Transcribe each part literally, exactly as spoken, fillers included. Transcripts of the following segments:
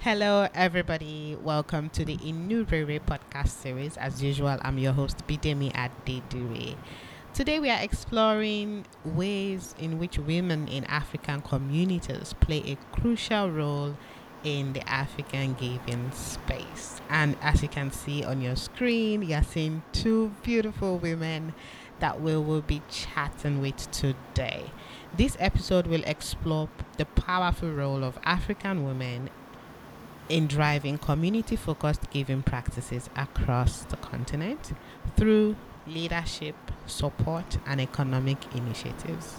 Hello, everybody. Welcome to the Inurere podcast series. As usual, I'm your host, Bidemi Adedure. Today, we are exploring ways in which women in African communities play a crucial role in the African giving space. And as you can see on your screen, you're seeing two beautiful women that we will be chatting with today. This episode will explore the powerful role of African women in driving community focused giving practices across the continent through leadership, support, and economic initiatives.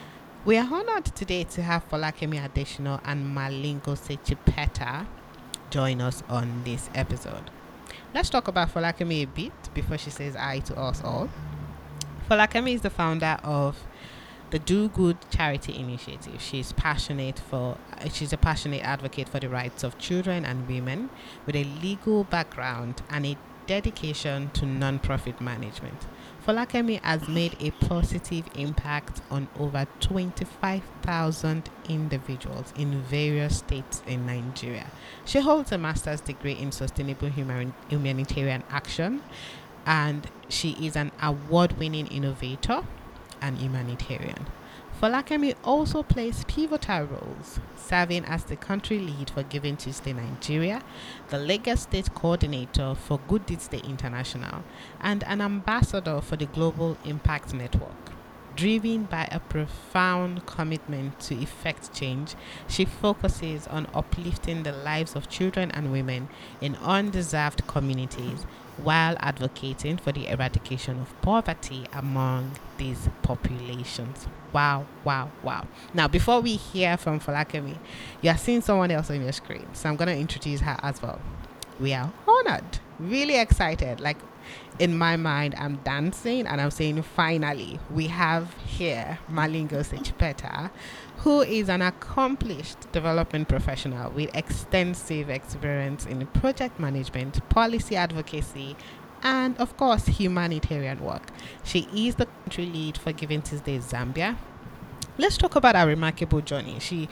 We are honored today to have Folakemi Additional and Malingo Sechipeta join us on this episode. Let's talk about Folakemi a bit before she says hi to us all. Folakemi is the founder of the Do Good Charity Initiative. She's passionate for she's a passionate advocate for the rights of children and women with a legal background and a dedication to non-profit management. Folakemi has made a positive impact on over twenty-five thousand individuals in various states in Nigeria. She holds a master's degree in sustainable human, humanitarian action, and she is an award-winning innovator and humanitarian. Folakemi also plays pivotal roles, serving as the country lead for Giving Tuesday Nigeria, the Lagos State Coordinator for Good Deeds Day International, and an ambassador for the Global Impact Network. Driven by a profound commitment to effect change, she focuses on uplifting the lives of children and women in undeserved communities while advocating for the eradication of poverty among these populations. Wow, wow, wow. Now, before we hear from Folakemi, you are seeing someone else on your screen, so I'm going to introduce her as well. We are honored, really excited. Like, in my mind, I'm dancing and I'm saying, finally, we have here Malingo Sechipeta, who is an accomplished development professional with extensive experience in project management, policy advocacy, and of course, humanitarian work. She is the country lead for Giving Tuesday Zambia. Let's talk about her remarkable journey. She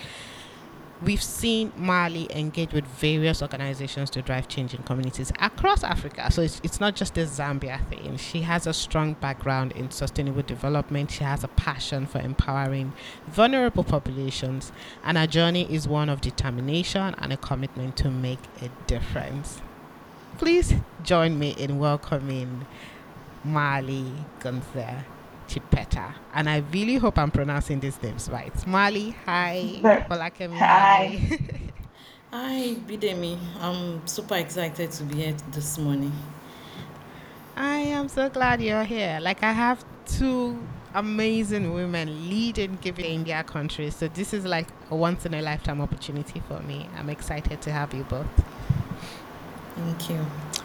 We've seen Mali engage with various organizations to drive change in communities across Africa. So it's, it's not just a Zambia thing. She has a strong background in sustainable development. She has a passion for empowering vulnerable populations. And her journey is one of determination and a commitment to make a difference. Please join me in welcoming Mali Gonza Chipeta. And I really hope I'm pronouncing these names right. Mali, hi. Ver- Folakemi, Hi. hi. Hi, Bidemi. I'm super excited to be here this morning. I am so glad you're here. Like, I have two amazing women leading giving in their countries. So this is like a once in a lifetime opportunity for me. I'm excited to have you both. Thank you.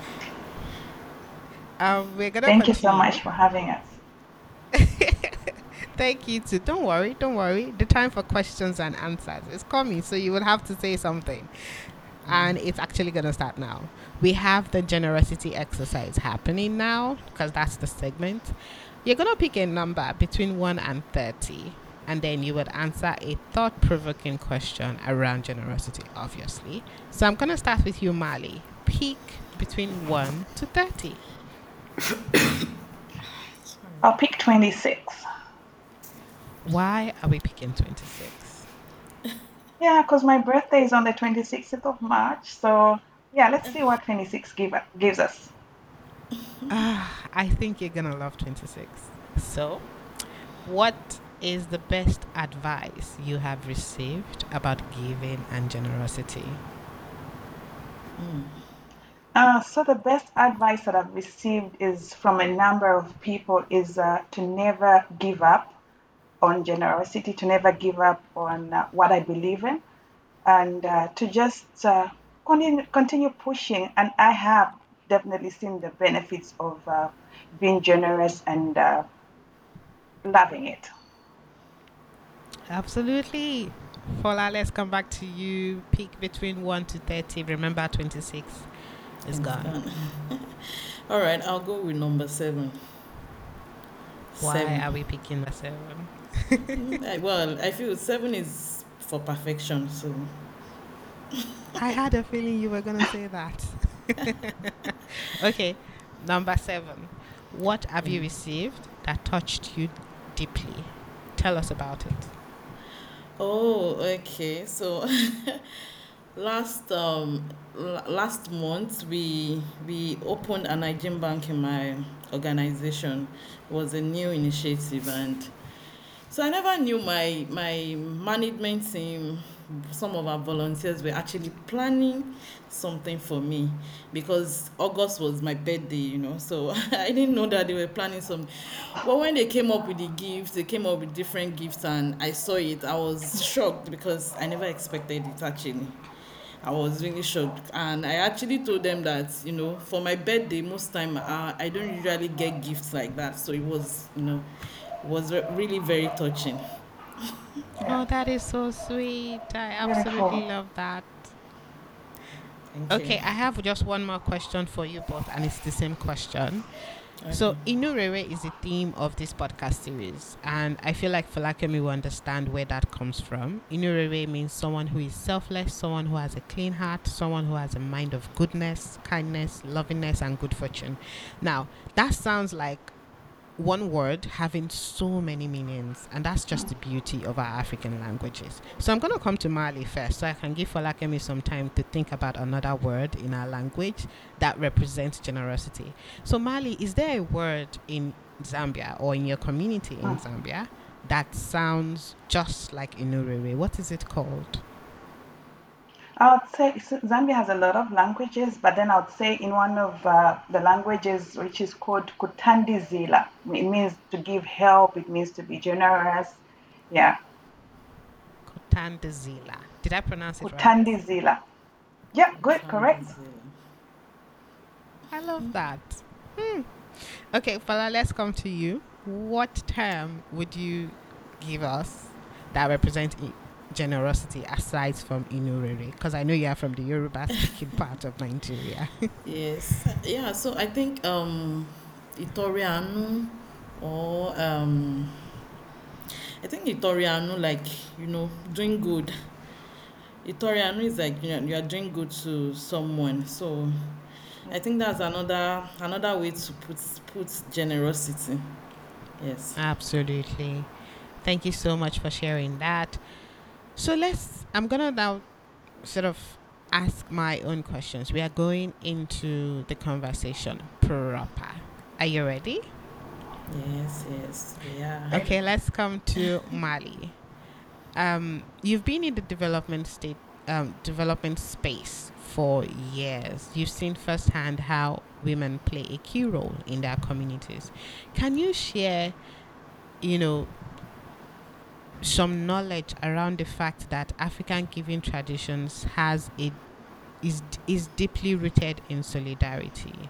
Um, we're gonna Thank you so continue. much for having us. Thank you too. Don't worry, don't worry. The time for questions and answers is coming, so you will have to say something. And it's actually going to start now. We have the generosity exercise happening now because that's the segment. You're going to pick a number between one and thirty, and then you would answer a thought provoking question around generosity, obviously. So I'm going to start with you, Mali. Pick between one to thirty. I'll pick twenty-six. Why are we picking twenty-six? Yeah, because my birthday is on the twenty-sixth of March. So, yeah, let's see what twenty-six give, gives us. Ah, I think you're going to love twenty-six. So, what is the best advice you have received about giving and generosity? Uh, so, the best advice that I've received is from a number of people is uh, to never give up on generosity, to never give up on uh, what I believe in, and uh, to just uh, continue, continue pushing. And I have definitely seen the benefits of uh, being generous and uh, loving it. Absolutely. Fola, let's come back to you. Pick between one to thirty. Remember, twenty-six is It's gone. gone. All right, I'll go with number seven. Why Seven. are we picking the seven? Mm, I- well, I feel seven is for perfection. So I had a feeling you were going to say that. Okay, number seven. What have you Yeah. received that touched you deeply? Tell us about it. Oh, okay. So last um l- last month we we opened an hygiene bank in my organization. It was a new initiative, and so I never knew my my management team, some of our volunteers were actually planning something for me because August was my birthday, you know. So I didn't know that they were planning some. But when they came up with the gifts, they came up with different gifts, and I saw it. I was shocked because I never expected it actually. I was really shocked, and I actually told them that, you know, for my birthday, most time uh, I don't usually get gifts like that. So it was, you know, it was re- really very touching. Yeah, Oh, that is so sweet. I beautiful. absolutely love that. Thank you. Okay, I have just one more question for you both, and it's the same question. So, Okay. Inurere is the theme of this podcast series, and I feel like Falakemi will understand where that comes from. Inurere means someone who is selfless, someone who has a clean heart, someone who has a mind of goodness, kindness, lovingness, and good fortune. Now, that sounds like one word having so many meanings, and that's just the beauty of our African languages. So I'm going to come to Mali first so I can give Falakemi some time to think about another word in our language that represents generosity. So Mali, is there a word in Zambia or in your community in Mm. Zambia that sounds just like Inurere? What is it called? I would say s- Zambia has a lot of languages, but then I would say in one of uh, the languages, which is called Kutandizila, it means to give help, it means to be generous. Yeah, Kotandazila. Did I pronounce it right? Kutandizila. Yeah, good, correct. I love that. Hmm. Okay, Fala, let's come to you. What term would you give us that represents i- generosity aside from Inurere? Because I know you are from the Yoruba speaking part of Nigeria. Yes. Yeah. So I think um, Itorianu or um, I think Itorianu, like, you know, doing good. Itorianu is like, you know, you are doing good to someone. So I think that's another another way to put put generosity. Yes. Absolutely. Thank you so much for sharing that. So let's, I'm going to now sort of ask my own questions. We are going into the conversation proper. Are you ready? Yes. Yes. We are. Okay, let's come to Mali. Um, you've been in the development state, um, development space for years. You've seen firsthand how women play a key role in their communities. Can you share, you know, some knowledge around the fact that African giving traditions has a is is deeply rooted in solidarity?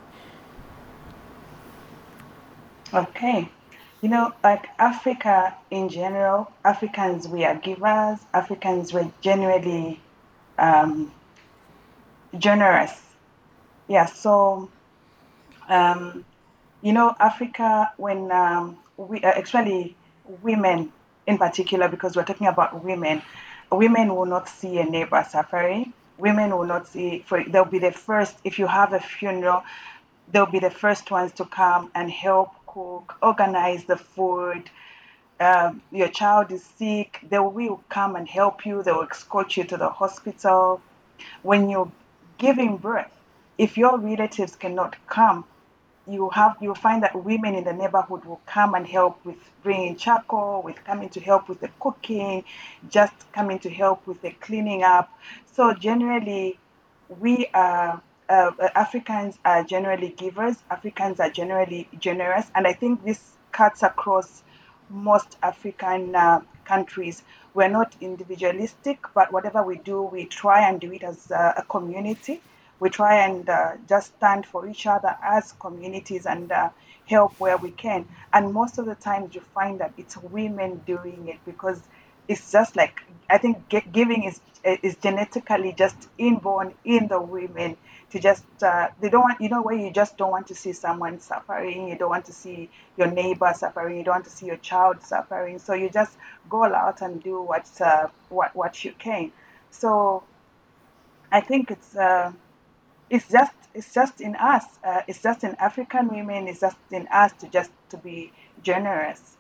Okay. You know, like Africa in general, Africans, we are givers. Africans were generally um, generous. Yeah, so um, you know, Africa, when um, we, uh, actually women in particular, because we're talking about women, women will not see a neighbor suffering. Women will not see, for they'll be the first, if you have a funeral, they'll be the first ones to come and help cook, organize the food. Um, your child is sick, they will come and help you, they will escort you to the hospital. When you're giving birth, if your relatives cannot come, you have you'll find that women in the neighborhood will come and help with bringing charcoal, with coming to help with the cooking, just coming to help with the cleaning up. So generally, we are uh, uh, Africans are generally givers. Africans are generally generous, and I think this cuts across most African uh, countries. We're not individualistic, but whatever we do, we try and do it as a, a community. We try and uh, just stand for each other as communities and uh, help where we can. And most of the times, you find that it's women doing it because it's just like I think gi- giving is is genetically just inborn in the women to just uh, they don't want, you know, where you just don't want to see someone suffering, you don't want to see your neighbor suffering, you don't want to see your child suffering, so you just go out and do what uh, what what you can. So I think it's uh, it's just it's just in us. Uh, it's just in African women. It's just in us to just to be generous.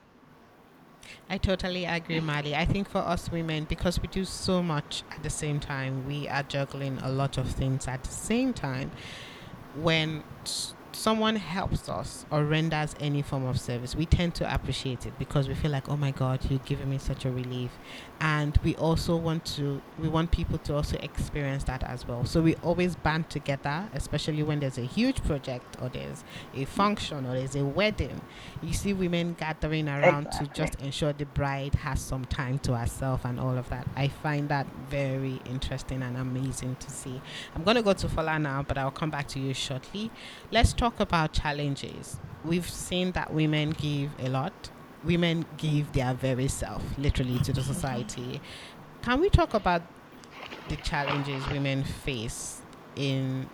I totally agree, Mali. I think for us women, because we do so much at the same time, we are juggling a lot of things at the same time. When s- someone helps us or renders any form of service, we tend to appreciate it because we feel like, oh my God, you're giving me such a relief. And we also want to, we want people to also experience that as well. So we always band together, especially when there's a huge project or there's a function or there's a wedding. You see women gathering around to Exactly. just ensure the bride has some time to herself and all of that. I find that very interesting and amazing to see. I'm going to go to Fola now, but I'll come back to you shortly. Let's talk about challenges. We've seen that women give a lot. Women give their very self, literally, to the society. Can we talk about the challenges women face in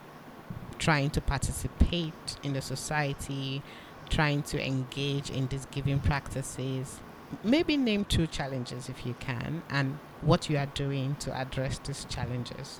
trying to participate in the society, trying to engage in these giving practices? Maybe name two challenges if you can, and what you are doing to address these challenges.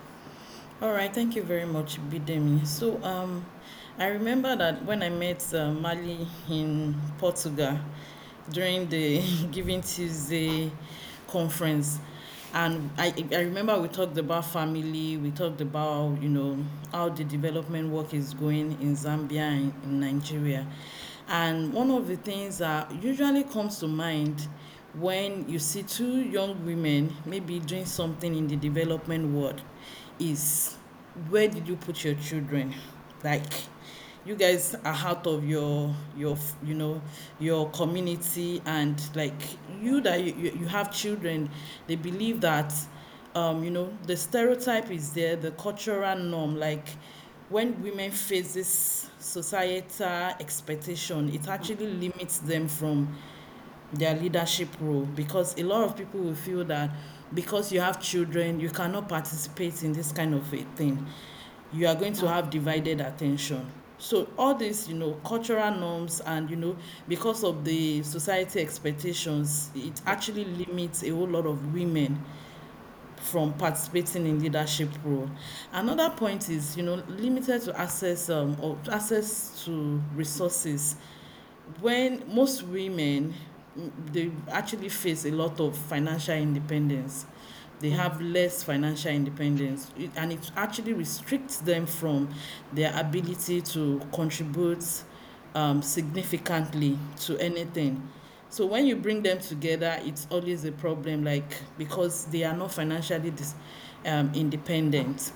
All right, thank you very much, Bidemi. So, um, I remember that when I met uh, Mali in Portugal during the Giving Tuesday conference, and I, I remember we talked about family, we talked about, you know, how the development work is going in Zambia and in Nigeria. And one of the things that usually comes to mind when you see two young women maybe doing something in the development world is, where did you put your children? Like, you guys are out of your your you know your community, and like, you that you, you you have children, they believe that um you know the stereotype is there, the cultural norm, like when women face this societal expectation, it actually limits them from their leadership role, because a lot of people will feel that because you have children you cannot participate in this kind of a thing, you are going to have divided attention. So all these, you know cultural norms, and you know because of the society expectations, it actually limits a whole lot of women from participating in leadership role. Another point is, you know limited to access, um or access to resources. When most women, mm, they actually face a lot of financial independence, they have less financial independence, it, and it actually restricts them from their ability to contribute um, significantly to anything. So when you bring them together, it's always a problem, like, because they are not financially dis, um, independent.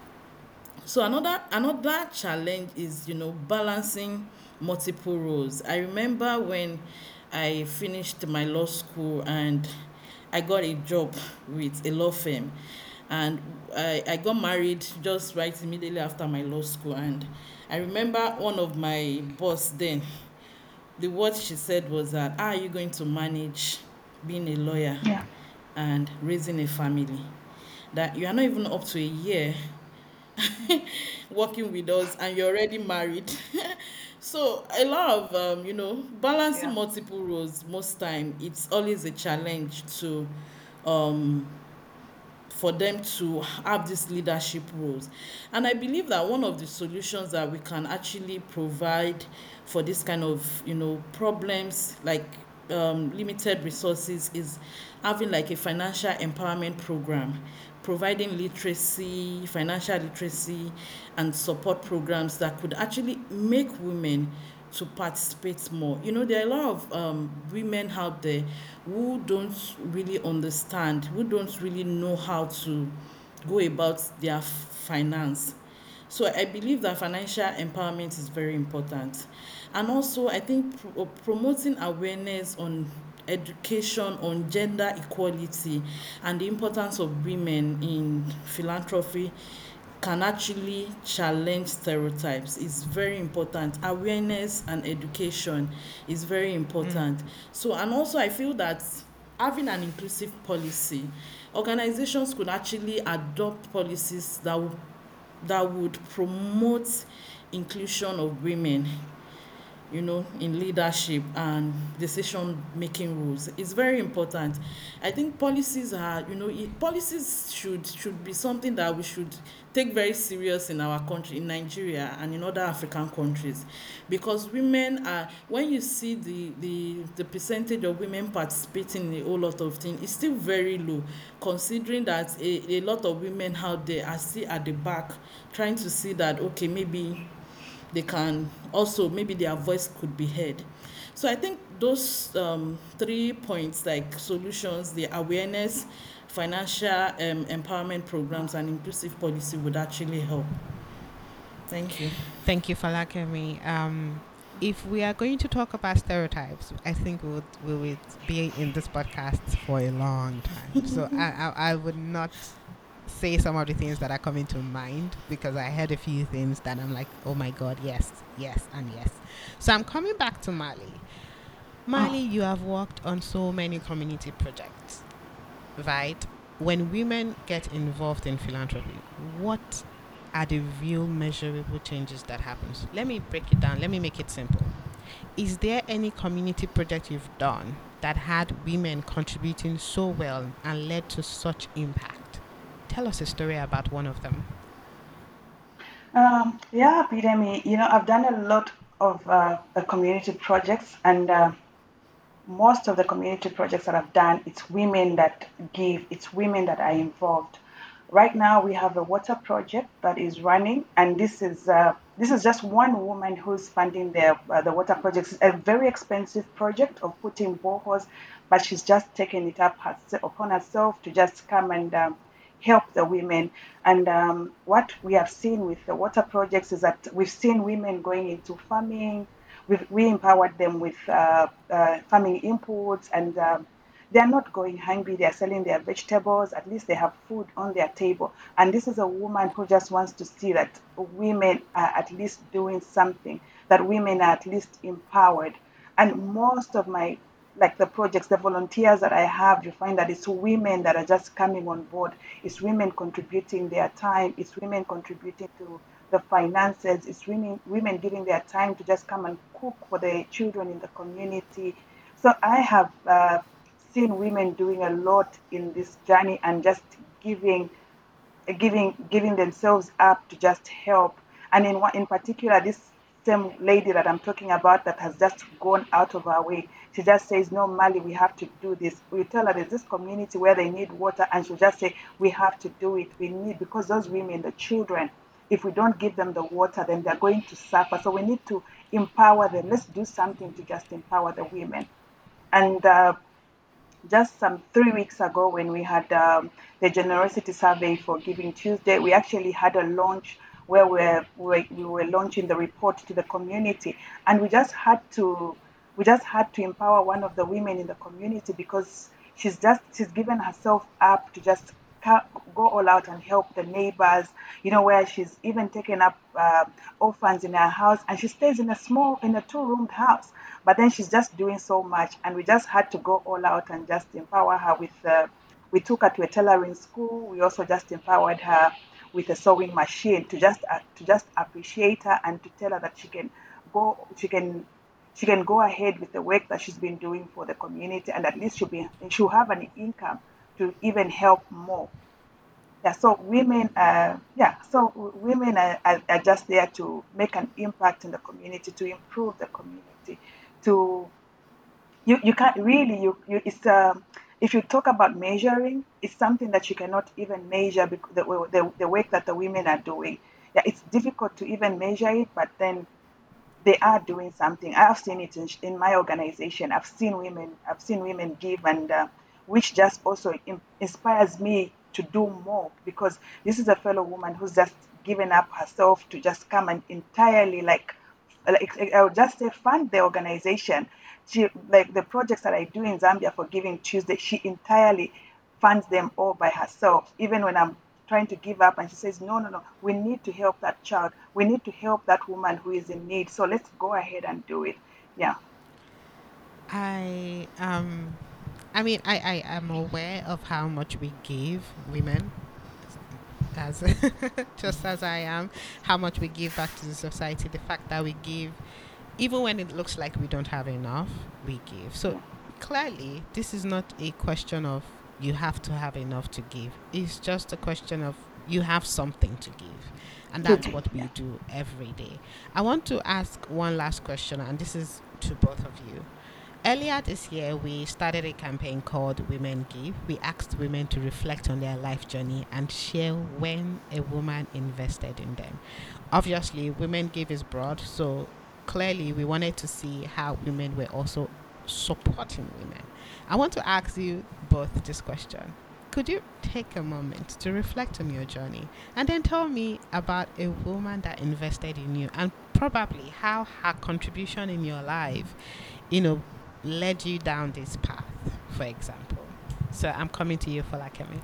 So another another challenge is, you know balancing multiple roles. I remember when I finished my law school and I got a job with a law firm, and I, I got married just right immediately after my law school. And I remember one of my boss then, the word she said was that, how are you going to manage being a lawyer Yeah. and raising a family, that you are not even up to a year working with us and you're already married. So a lot of, um, you know balancing Yeah. multiple roles, most time it's always a challenge to um for them to have these leadership roles. And I believe that one of the solutions that we can actually provide for this kind of, you know problems, like um, limited resources, is having like a financial empowerment program, providing literacy, financial literacy, and support programs that could actually make women to participate more. You know, there are a lot of um, women out there who don't really understand, who don't really know how to go about their finance. So I believe that financial empowerment is very important. And also, I think pro- promoting awareness on education on gender equality and the importance of women in philanthropy can actually challenge stereotypes. It's very important. Awareness and education is very Mm. important. So, and also I feel that having an inclusive policy, organizations could actually adopt policies that would that would promote inclusion of women you know, in leadership and decision making rules. It's very important. I think policies are, you know, it, policies should should be something that we should take very serious in our country, in Nigeria and in other African countries, because women are, when you see the the the percentage of women participating in a whole lot of things, it's still very low, considering that a, a lot of women out there are still at the back trying to see that, okay, maybe they can also, maybe their voice could be heard. So I think those um, three points, like solutions, the awareness, financial um, empowerment programs, and inclusive policy, would actually help. Thank you. Thank you, Falakemi. Um, if we are going to talk about stereotypes, I think we would, we would be in this podcast for a long time. So I, I, I would not say some of the things that are coming to mind, because I heard a few things that I'm like, oh my God, yes, yes, and yes. So I'm coming back to Mali. Mali, you have worked on so many community projects, right? When women get involved in philanthropy, what are the real measurable changes that happens? Let me break it down. Let me make it simple. Is there any community project you've done that had women contributing so well and led to such impact? Tell us a story about one of them. Um, yeah, Bidemi, you know, I've done a lot of uh, uh, community projects, and uh, most of the community projects that I've done, it's women that give, it's women that are involved. Right now, we have a water project that is running, and this is uh, this is just one woman who's funding the uh, the water project. It's a very expensive project of putting boreholes, but she's just taken it up herse- upon herself to just come and um, help the women. And um, what we have seen with the water projects is that we've seen women going into farming. We've, we empowered them with uh, uh, farming inputs, and um, they're not going hungry. They're selling their vegetables. At least they have food on their table. And this is a woman who just wants to see that women are at least doing something, that women are at least empowered. And most of my, like the projects, the volunteers that I have, you find that it's women that are just coming on board. It's women contributing their time. It's women contributing to the finances. It's women women giving their time to just come and cook for the children in the community. So I have uh, seen women doing a lot in this journey and just giving giving giving themselves up to just help. And in one in particular, this same lady that I'm talking about that has just gone out of her way. She just says, "No, Mali, we have to do this." We tell her there's this community where they need water, and she'll just say, "We have to do it. We need, because those women, the children, if we don't give them the water, then they're going to suffer. So we need to empower them. Let's do something to just empower the women." And uh, just some three weeks ago, when we had um, the generosity survey for Giving Tuesday, we actually had a launch where we're, we we were launching the report to the community, and we just had to we just had to empower one of the women in the community, because she's just she's given herself up to just ca- go all out and help the neighbors, you know, where she's even taken up uh, orphans in her house, and she stays in a small in a two-roomed house, but then she's just doing so much, and we just had to go all out and just empower her with. Uh, we took her to a tailoring school. We also just empowered her with a sewing machine to just uh, to just appreciate her and to tell her that she can go she can she can go ahead with the work that she's been doing for the community, and at least she'll be she'll have an income to even help more. Yeah, so women, uh, yeah, so w- women are, are, are just there to make an impact in the community, to improve the community, to you you can't really you, you it's um if you talk about measuring, it's something that you cannot even measure, because the, the, the work that the women are doing, yeah, it's difficult to even measure it, but then they are doing something. I've seen it in, in my organization. I've seen women I've seen women give, and uh, which just also in, inspires me to do more, because this is a fellow woman who's just given up herself to just come and entirely, like like I would just say, fund the organization. She, like the projects that I do in Zambia for Giving Tuesday, she entirely funds them all by herself. Even when I'm trying to give up, and she says, "No, no, no, we need to help that child. We need to help that woman who is in need. So let's go ahead and do it." Yeah. I um I mean I, I am aware of how much we give women, as just as I am, how much we give back to the society, the fact that we give even when it looks like we don't have enough, we give. So Yeah. clearly, this is not a question of you have to have enough to give. It's just a question of you have something to give. And To that's give. what we Yeah. do every day. I want to ask one last question, and this is to both of you. Earlier this year, we started a campaign called Women Give. We asked women to reflect on their life journey and share when a woman invested in them. Obviously, Women Give is broad, so clearly we wanted to see how women were also supporting women. I want to ask you both this question. Could you take a moment to reflect on your journey and then tell me about a woman that invested in you and probably how her contribution in your life, you know, led you down this path, for example? So I'm coming to you for Lakemi.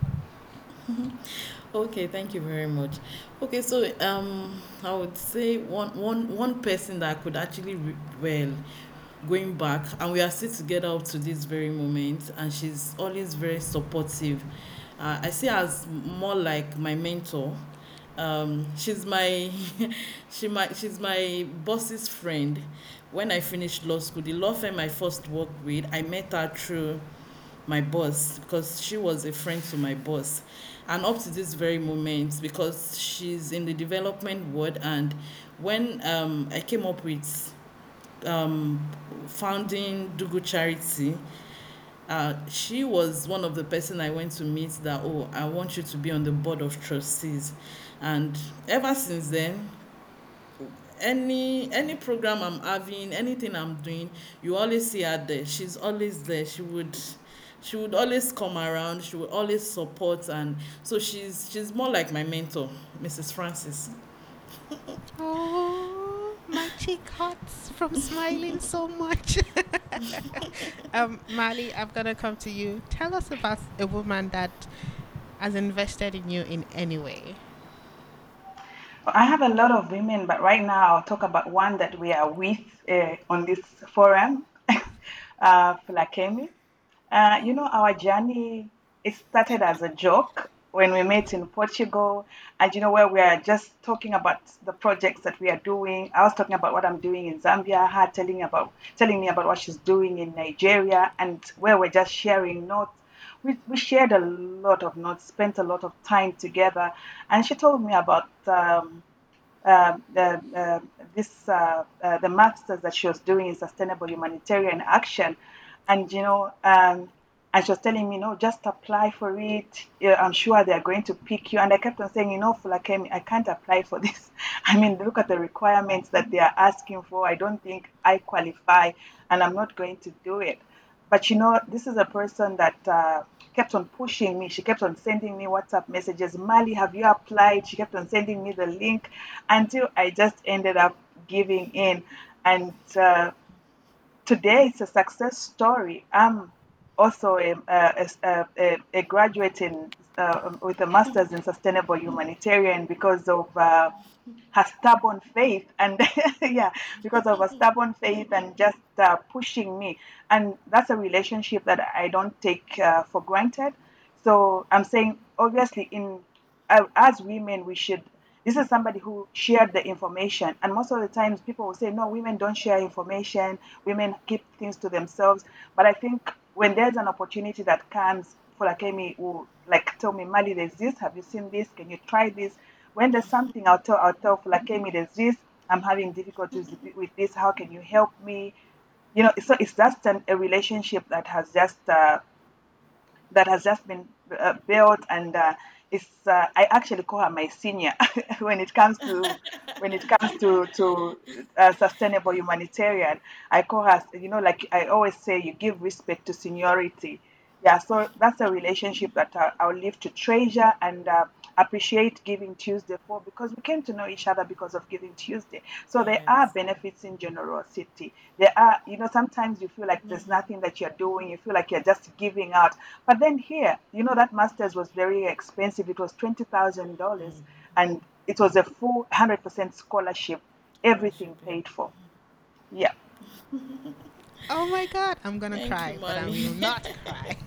Okay, thank you very much. Okay, so um, I would say one one one person that I could actually re- well going back, and we are still together up to this very moment, and she's always very supportive. Uh, I see her as more like my mentor. Um, she's my she my she's my boss's friend. When I finished law school, the law firm I first worked with, I met her through my boss because she was a friend to my boss, and up to this very moment, because she's in the development ward, and when um, I came up with um, founding Dugu Charity, uh, she was one of the person I went to meet that, oh, I want you to be on the board of trustees. And ever since then, any any program I'm having, anything I'm doing, you always see her there. She's always there. She would she would always come around. She would always support, and so she's she's more like my mentor, Mrs. Francis. Oh, my cheek hurts from smiling so much. um, Mali, I'm gonna come to you. Tell us about a woman that has invested in you in any way. I have a lot of women, but right now I'll talk about one that we are with uh, on this forum, uh, Fulakemi. Uh, you know, our journey, it started as a joke when we met in Portugal. And, you know, where we are just talking about the projects that we are doing. I was talking about what I'm doing in Zambia, her telling about telling me about what she's doing in Nigeria, and where we're just sharing notes. We, we shared a lot of notes, spent a lot of time together. And she told me about um, uh, the, uh, this uh, uh, the masters that she was doing in sustainable humanitarian action, and you know, um, and she was telling me, no, just apply for it. Yeah, I'm sure they are going to pick you. And I kept on saying, you know, Fulakemi, I can't apply for this. I mean, look at the requirements that they are asking for. I don't think I qualify, and I'm not going to do it. But you know, this is a person that uh, kept on pushing me. She kept on sending me WhatsApp messages. Mali, have you applied? She kept on sending me the link until I just ended up giving in. And uh, today it's a success story. I'm also a, a, a, a a graduate in uh, with a master's in sustainable humanitarian because of uh, her stubborn faith and yeah, because of her stubborn faith and just uh, pushing me. And that's a relationship that I don't take uh, for granted. So I'm saying, obviously, in uh, as women, we should. This is somebody who shared the information, and most of the times people will say, "No, women don't share information. Women keep things to themselves." But I think when there's an opportunity that comes, for like Amy will like tell me, "Mali, there's this. Have you seen this? Can you try this?" When there's something, I'll tell I'll tell for like Amy, "There's this. I'm having difficulties with this. How can you help me?" You know, so it's just an, a relationship that has just uh, that has just been uh, built, and uh, it's uh, I actually call her my senior when it comes to when it comes to to uh, sustainable humanitarian. I call her, you know, like I always say, you give respect to seniority. Yeah, so that's a relationship that I, I'll live to treasure and uh, appreciate Giving Tuesday for, because we came to know each other because of Giving Tuesday. So there are Yes. benefits in generosity. There are, you know, sometimes you feel like there's nothing that you're doing, you feel like you're just giving out. But then here, you know, that master's was very expensive. It was twenty thousand dollars, and it was a full one hundred percent scholarship, Scholarship, everything yeah. paid for. Yeah. Oh my God, I'm gonna Thank you, cry, but I Mali. will not cry.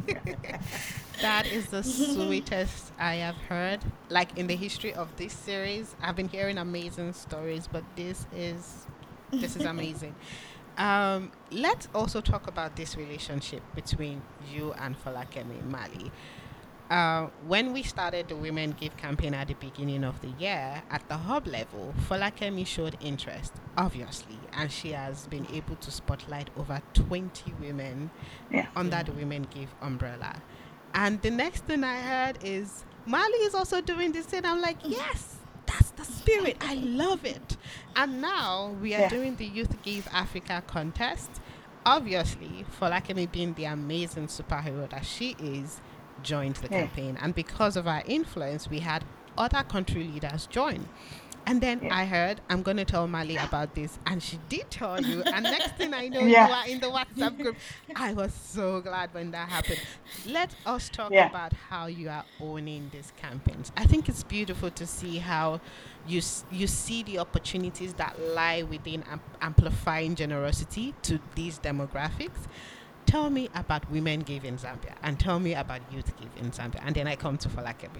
That is the sweetest I have heard. Like in the history of this series, I've been hearing amazing stories, but this is This is amazing. Um, let's also talk about this relationship between you and Falakemi Mali. Uh, when we started the Women Give campaign at the beginning of the year, at the hub level, Falakemi showed interest, obviously, and she has been able to spotlight over twenty women Yeah. under Yeah. the Women Give umbrella. And the next thing I heard is Mali is also doing this thing. I'm like, yes, that's the spirit. I love it. And now we are Yeah. doing the Youth Give Africa contest. Obviously, Falakemi being the amazing superhero that she is, joined the Yeah. campaign. And because of our influence, we had other country leaders join. And then Yeah. I heard, I'm going to tell Mali about this. And she did tell you. And next thing I know, you Yeah. are in the WhatsApp group. I was so glad when that happened. Let us talk Yeah. about how you are owning these campaigns. I think it's beautiful to see how you you see the opportunities that lie within amp- amplifying generosity to these demographics. Tell me about Women Give in Zambia and tell me about Youth Give in Zambia. And then I come to Falakebe.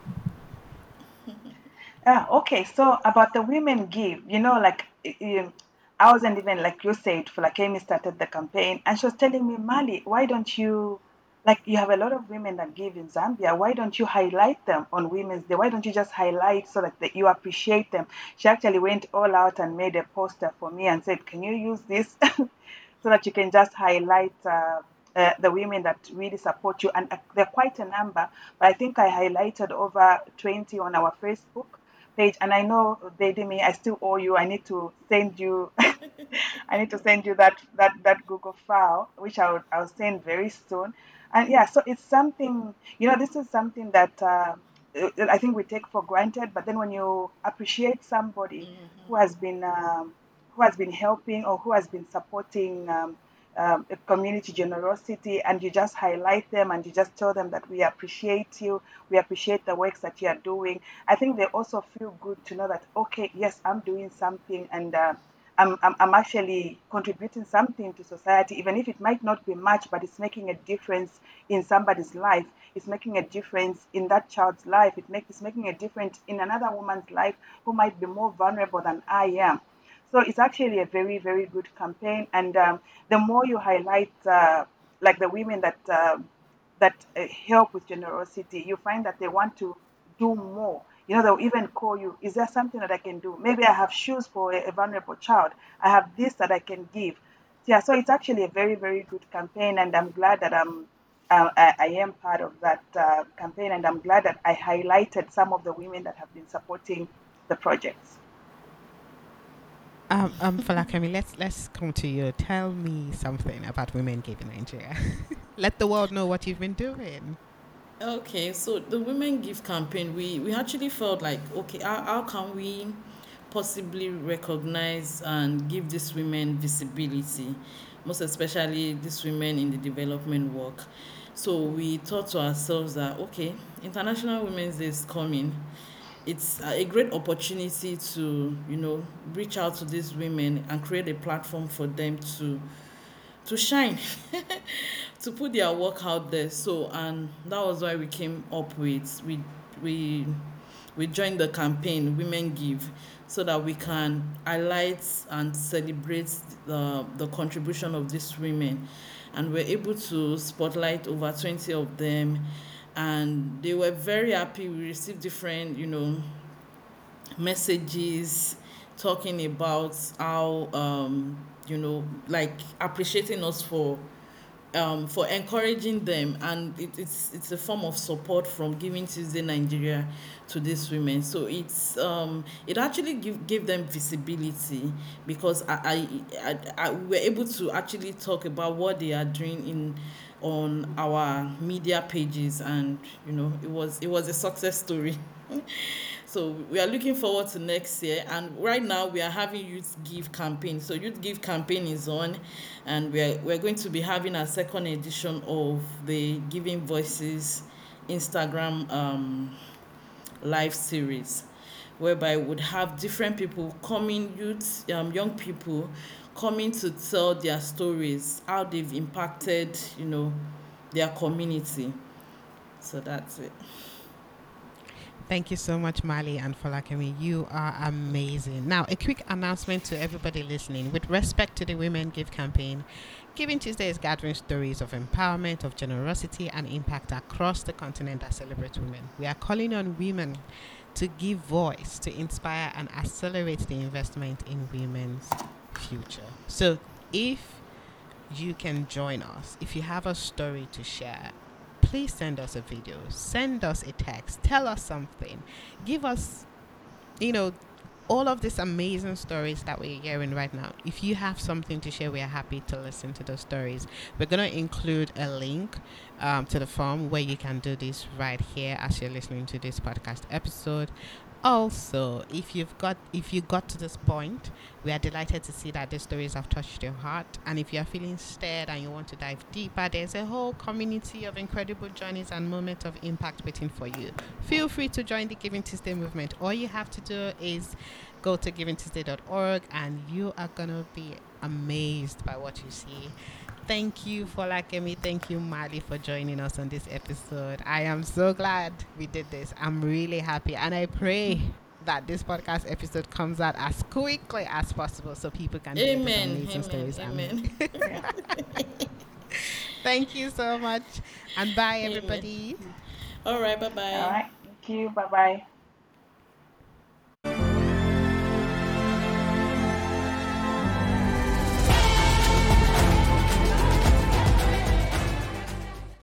Ah, okay. So about the women give, you know, like um, I wasn't even like you said, Fulakemi started the campaign, and she was telling me, Mali, why don't you like you have a lot of women that give in Zambia? Why don't you highlight them on Women's Day? Why don't you just highlight so that, that you appreciate them? She actually went all out and made a poster for me and said, can you use this so that you can just highlight. Uh, uh, the women that really support you, and uh, they're quite a number. But I think I highlighted over twenty on our Facebook page. And I know, Dedemi, I still owe you. I need to send you. I need to send you that that that Google file, which I will I'll send very soon. And yeah, so it's something. You know, this is something that. Uh, uh, I think we take for granted, but then when you appreciate somebody who has been um, who has been helping or who has been supporting um, um, a community generosity, and you just highlight them and you just tell them that we appreciate you, we appreciate the works that you are doing. I think they also feel good to know that, okay, yes, I'm doing something, and uh, I'm, I'm, I'm actually contributing something to society, even if it might not be much, but it's making a difference in somebody's life. It's making a difference in that child's life. It makes it's making a difference in another woman's life who might be more vulnerable than I am. So it's actually a very, very good campaign. And um, the more you highlight, uh, like the women that uh, that uh, help with generosity, you find that they want to do more. You know, they'll even call you. Is there something that I can do? Maybe I have shoes for a, a vulnerable child. I have this that I can give. Yeah, so it's actually a very, very good campaign, and I'm glad that I'm. Uh, I, I am part of that uh, campaign, and I'm glad that I highlighted some of the women that have been supporting the projects. Um, um, Falakemi, let's let's come to you. Tell me something about Women Give in Nigeria. Let the world know what you've been doing. Okay, so the Women Give campaign, we, we actually felt like, okay, how, how can we possibly recognize and give these women visibility, most especially these women in the development work. So we thought to ourselves that, okay, International Women's Day is coming. It's a great opportunity to, you know, reach out to these women and create a platform for them to to shine, to put their work out there. So, and that was why we came up with we we we joined the campaign Women Give, so that we can highlight and celebrate the the contribution of these women, and we're able to spotlight over twenty of them, and they were very happy. We received different, you know, messages talking about how, um you know, like appreciating us for um for encouraging them, and it, it's it's a form of support from Giving Tuesday Nigeria to these women. So it's um it actually give gave them visibility, because I I, I, I we were able to actually talk about what they are doing in on our media pages, and you know, it was it was a success story. So we are looking forward to next year, and right now we are having Youth Give campaign. So Youth Give campaign is on, and we're we're going to be having a second edition of the Giving Voices Instagram um, live series, whereby we would have different people coming, youth, um, young people coming to tell their stories, how they've impacted, you know, their community. So that's it. Thank you so much, Mali and Falakemi. You are amazing. Now, a quick announcement to everybody listening. With respect to the Women Give campaign, Giving Tuesday is gathering stories of empowerment, of generosity, and impact across the continent that celebrates women. We are calling on women to give voice, to inspire, and accelerate the investment in women's future. So, if you can join us, if you have a story to share, please send us a video, send us a text, tell us something, give us, you know, all of these amazing stories that we're hearing right now. If you have something to share, we are happy to listen to those stories. We're going to include a link um, to the form where you can do this right here as you're listening to this podcast episode. Also, if you've got if you got to this point, we are delighted to see that these stories have touched your heart. And if you're feeling stirred and you want to dive deeper, there's a whole community of incredible journeys and moments of impact waiting for you. Feel free to join the Giving Tuesday movement. All you have to do is go to giving tuesday dot org and you are gonna be amazed by what you see. Thank you, Folakemi. Thank you, Mali, for joining us on this episode. I am so glad we did this. I'm really happy. And I pray that this podcast episode comes out as quickly as possible so people can hear these Amen. amazing Amen. stories. Amen. Yeah. Thank you so much. And bye, Amen. everybody. All right. Bye All bye. right. Thank you. Bye bye.